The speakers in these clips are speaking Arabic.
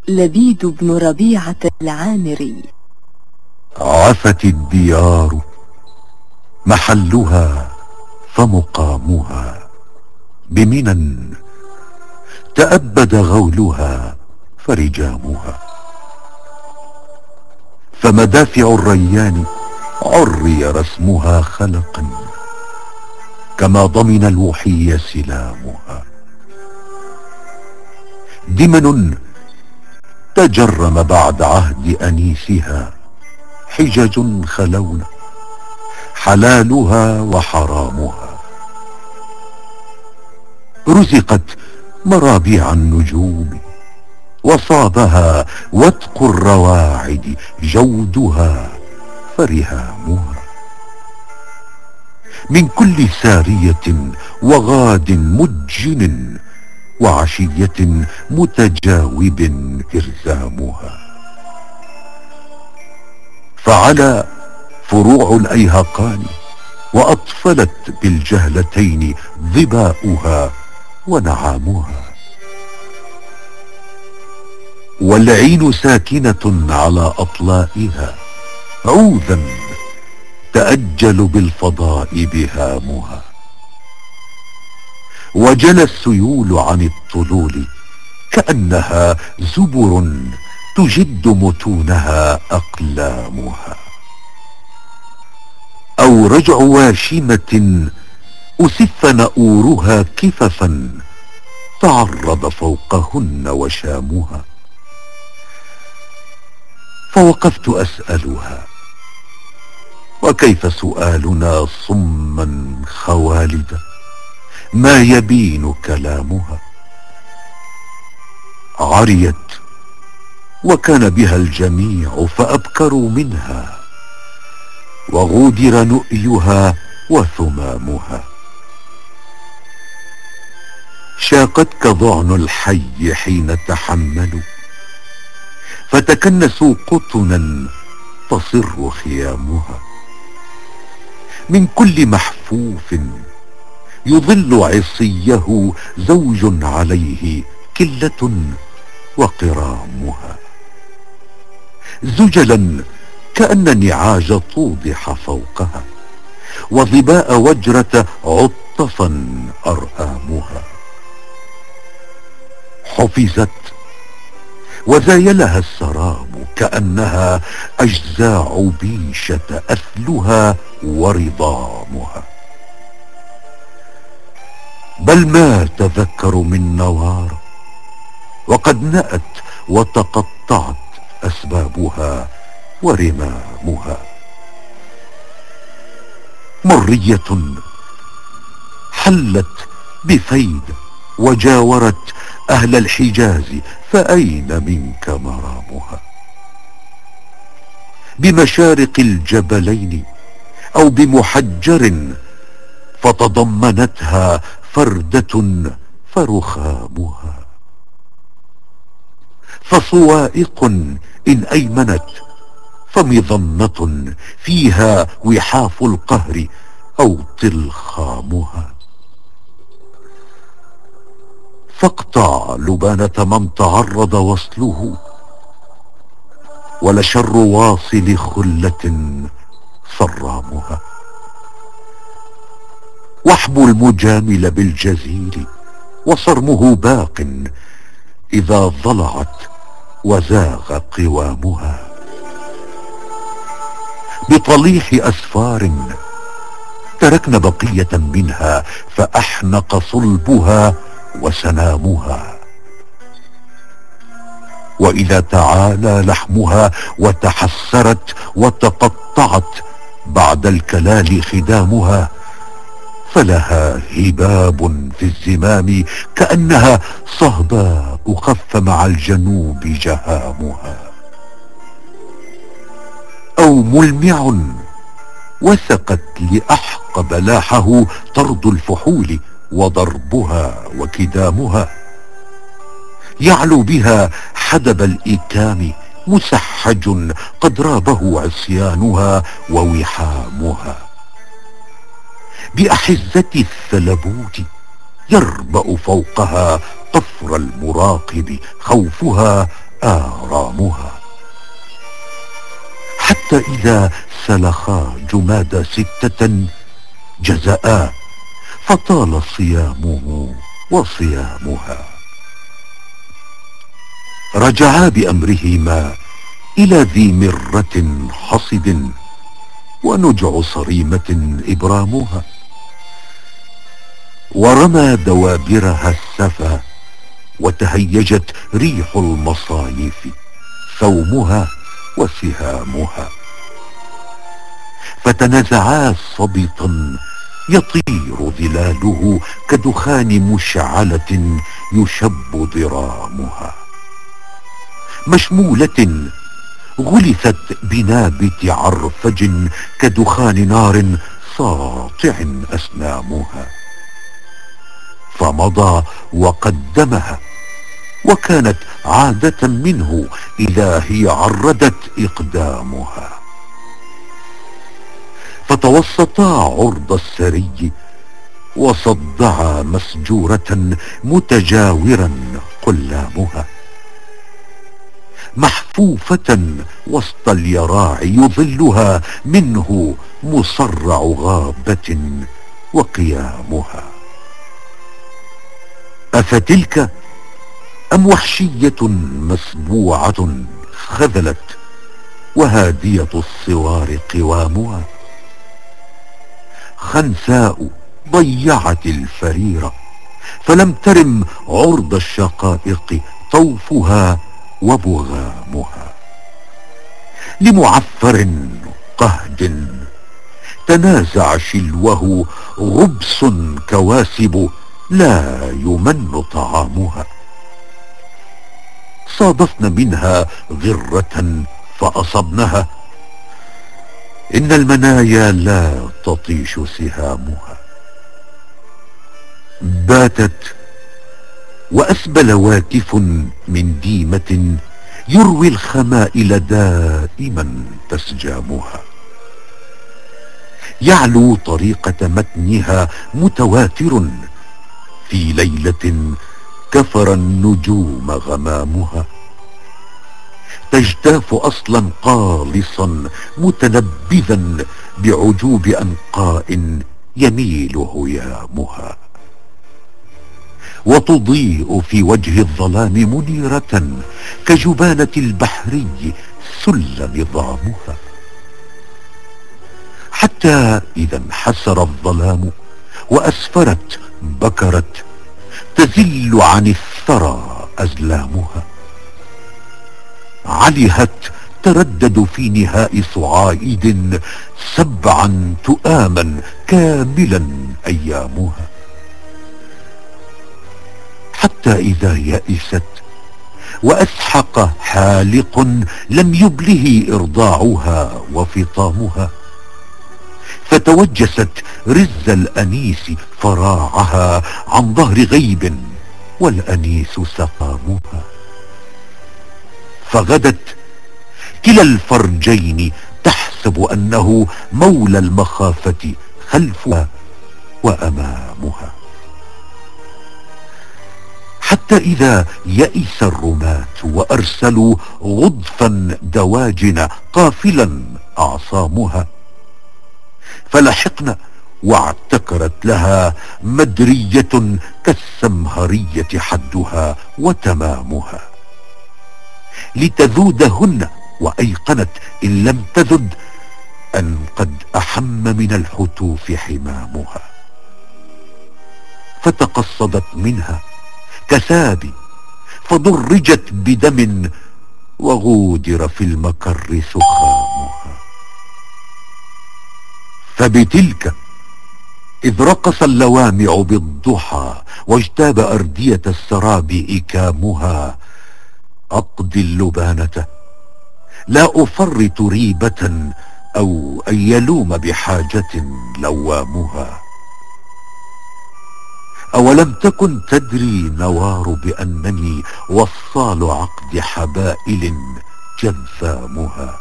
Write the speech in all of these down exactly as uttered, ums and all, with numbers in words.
لبيد بن ربيعة العامري. عفت الديار محلها فمقامها، بمنى تأبد غولها فرجامها. فمدافع الريان عري رسمها خلقا، كما ضمن الوحي سلامها. دمن تجرم بعد عهد أنيسها، حجج خلون حلالها وحرامها. رزقت مرابيع النجوم، وصابها وتق الرواعد جودها فرهامها. من كل سارية وغاد مجن، وعشية متجاوب إرزامها. فعلى فروع الأيهقان، وأطفلت بالجهلتين ظباؤها ونعامها. والعين ساكنة على أطلائها، عوذا تأجل بالفضاء بهامها. وجنى السيول عن الطلول، كأنها زبر تجد متونها أقلامها. أو رجع واشمة أسف نؤورها كففا، تعرض فوقهن وشامها. فوقفت أسألها، وكيف سؤالنا صما خوالدا ما يبين كلامها. عريت وكان بها الجميع فأبكروا منها، وغودر نؤيها وثمامها. شاقتك ضعن الحي حين تحملوا، فتكنسوا قطنا تصر خيامها. من كل محفوف يظل عصيه زوج عليه كلة وقرامها. زجلا كأن نعاج توضح فوقها، وظباء وجرة عطفا أرآمها. حفزت وزايلها السراب، كأنها أجزاع بيشة أثلها ورضامها. بل ما تذكر من نوار، وقد نأت وتقطعت أسبابها ورمامها. مرية حلت بفيد وجاورت أهل الحجاز، فأين منك مرامها. بمشارق الجبلين أو بمحجر، فتضمنتها فردة فرخامها. فصوائق إن أيمنت فمظنة، فيها وحاف القهر أو طلخامها. فاقطع لبانة من تعرض وصله، ولشر واصل خلة صرامها. واحبو المجامل بالجزيل، وصرمه باق إذا ضلعت وزاغ قوامها. بطليح أسفار تركن بقية منها، فأحنق صلبها وسنامها. وإذا تعالى لحمها وتحسرت وتقطعت بعد الكلال خدامها، فلها هباب في الزمام، كأنها صهباء خف مع الجنوب جهامها. أو ملمع وثقت لأحقب لاحه طرد الفحول، وضربها وكدامها. يعلو بها حدب الإكام مسحج، قد رابه عصيانها ووحامها. بأحزة الثلبوت يربأ فوقها قفر المراقب خوفها آرامها. حتى إذا سلخا جماد ستة جزآ، فطال صيامه وصيامها. رجعا بأمرهما إلى ذي مرة حصد، ونجع صريمة إبرامها. ورمى دوابرها السفا، وتهيجت ريح المصايف ثومها وسهامها. فتنازعا صبطا يطير ظلاله كدخان مشعلة يشب ضرامها. مشمولة غلثت بنابت عرفج كدخان نار ساطع أسنامها. فمضى وقدمها، وكانت عادة منه إذا هي عردت إقدامها. فتوسطا عرض السري، وصدعا مسجورة متجاورا قلامها. محفوفة وسط اليراع يظلها منه مصرع غابة وقيامها. أفتلك أم وحشية مسبوعة خذلت، وهادية الصوار قوامها؟ خنساء ضيعت الفريرة، فلم ترم عرض الشقائق طوفها وبغامها. لمعفر قهد تنازع شلوه غبس كواسب لا يمن طعامها. صادفن منها غرة فأصبنها، إن المنايا لا تطيش سهامها. باتت وأسبل واكف من ديمة يروي الخمائل دائما تسجامها. يعلو طريقة متنها متواتر، في ليلة كفر النجوم غمامها. تجتاف أصلا قالصا متنبذا بعجوب أنقاء يميل هيامها. وتضيء في وجه الظلام منيرة كجبانة البحري سل نظامها. حتى إذا انحسر الظلام وأسفرت بكرت، تزل عن الثرى أزلامها. علهت تردد في نهاء صعائد سبعا تؤاما كاملا أيامها. حتى إذا يئست وأسحق حالق لم يبله إرضاعها وفطامها، فتوجست رز الأنيس فراعها عن ظهر غيب والأنيس سقامها. فغدت كلا الفرجين تحسب أنه مولى المخافة خلفها وأمامها. حتى إذا يئس الرماة وأرسلوا غضفا دواجن قافلا أعصامها، فلحقنا واعتكرت لها مدرية كالسمهرية حدها وتمامها. لتذودهن، وأيقنت إن لم تذد أن قد أحم من الحتوف حمامها. فتقصدت منها كثاب، فضرجت بدم وغودر في المكر سخامها. فبتلك إذ رقص اللوامع بالضحى واجتاب أردية السراب إكامها، أقضي اللبانة لا أفرط ريبة أو أن يلوم بحاجة لوامها. أولم تكن تدري نوار بأنني وصال عقد حبائل جذامها.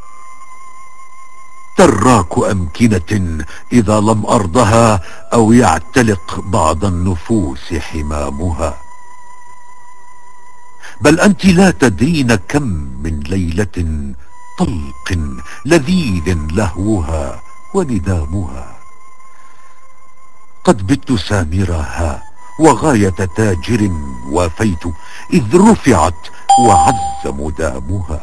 تراك أمكنة إذا لم أرضها أو يعتلق بعض النفوس حمامها. بل أنت لا تدرين كم من ليلة طلق لذيذ لهوها وندامها. قد بت سامرها وغاية تاجر وافيت إذ رفعت وعز مدامها.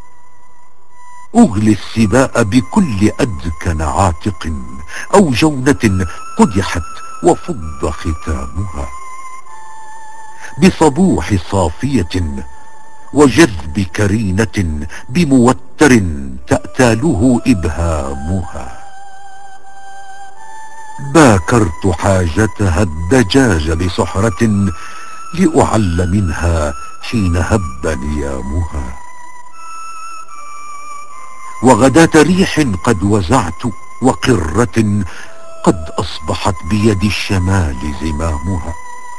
أغلي السباء بكل أدكن عاتق أو جونة قدحت وفض ختامها. بصبوح صافية وجذب كرينة بموتر تأتاله إبهامها. باكرت حاجتها الدجاج بسحرة لأعل منها حين هب نيامها. وغداة ريح قد وزعت وقرة قد أصبحت بيد الشمال زمامها.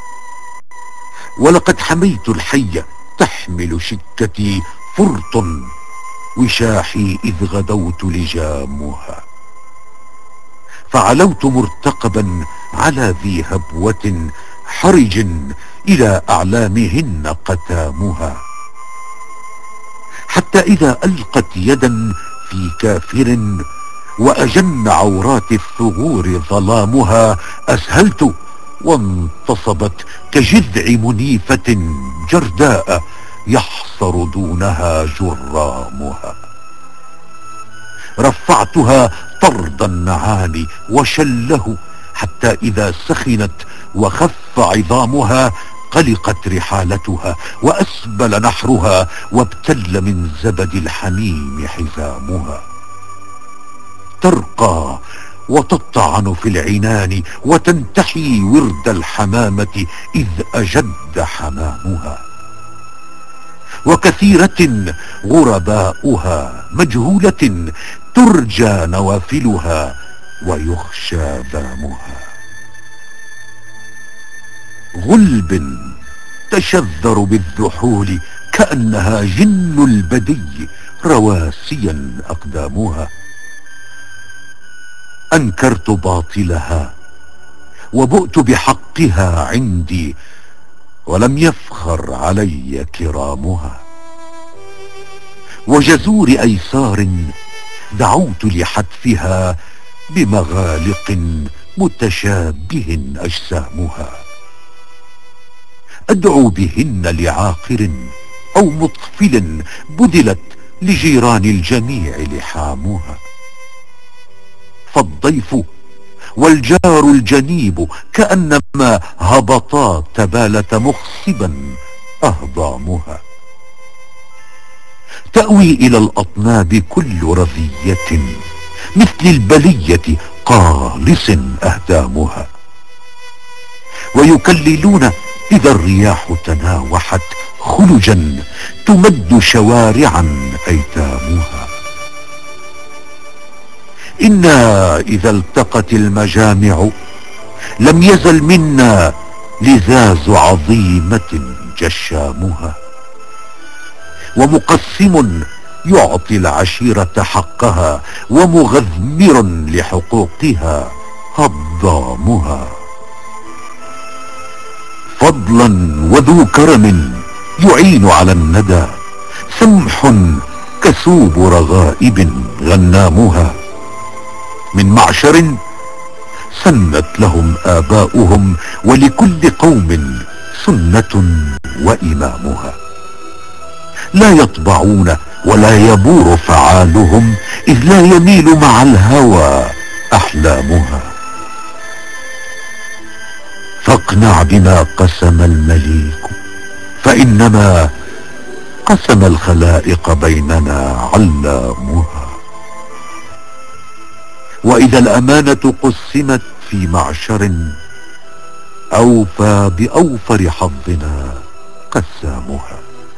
ولقد حميت الحي تحمل شكتي فرط وشاحي إذ غدوت لجامها. فعلوت مرتقبا على ذي هبوة حرج إلى أعلامهن قتامها. حتى إذا ألقت يدا في كافر وأجن عورات الثغور ظلامها أسهلت وانتصبت كجذع منيفة جرداء يحصر دونها جرامها. رفعتها طرد النعام وشله حتى إذا سخنت وخف عظامها قلقت رحالتها وأسبل نحرها وابتل من زبد الحميم حزامها. ترقى وتطعن في العنان وتنتحي ورد الحمامة إذ أجد حمامها. وكثيرة غرباؤها مجهولة ترجى نوافلها ويخشى ذامها. غلب تشذر بالذحول كأنها جن البدي رواسيا أقدامها. أنكرت باطلها وبؤت بحقها عندي ولم يفخر علي كرامها. وجزور أيسار دعوت لحتفها بمغالق متشابه أجسامها. أدعو بهن لعاقر أو مطفل بذلت لجيران الجميع لحامها. فالضيف والجار الجنيب كأنما هبطا تبالة مخصبا أهضامها. تأوي إلى الأطناب كل رذية مثل البلية قالص أهدامها. ويكللون إذا الرياح تناوحت خلجا تمد شوارعا أيتامها. إنا إذا التقت المجامع لم يزل منا لذاذ عظيمة جشامها. ومقسم يعطي العشيرة حقها ومغذمر لحقوقها هضامها. فضلا وذو كرم يعين على الندى سمح كثوب رغائب غنامها. من معشر سنت لهم آباؤهم ولكل قوم سنة وإمامها. لا يطبعون ولا يبور فعالهم إذ لا يميل مع الهوى أحلامها. فاقنع بما قسم المليك فإنما قسم الخلائق بيننا علامها. وإذا الأمانة قسمت في معشر أوفى بأوفر حظنا قسامها.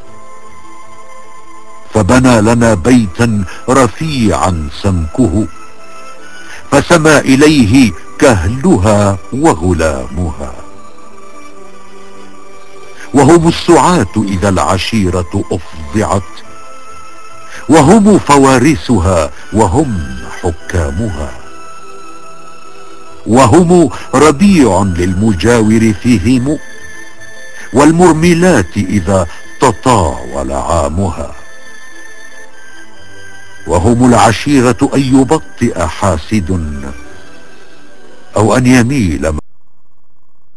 فبنى لنا بيتا رفيعا سمكه فسمى إليه كهلها وغلامها. وهم السعاة إذا العشيرة أفضعت وهم فوارسها وهم حكامها. وهم ربيع للمجاور فيهم والمرملات إذا تطاول عامها. وهم العشيرة أن يبطئ حاسد أو أن يميل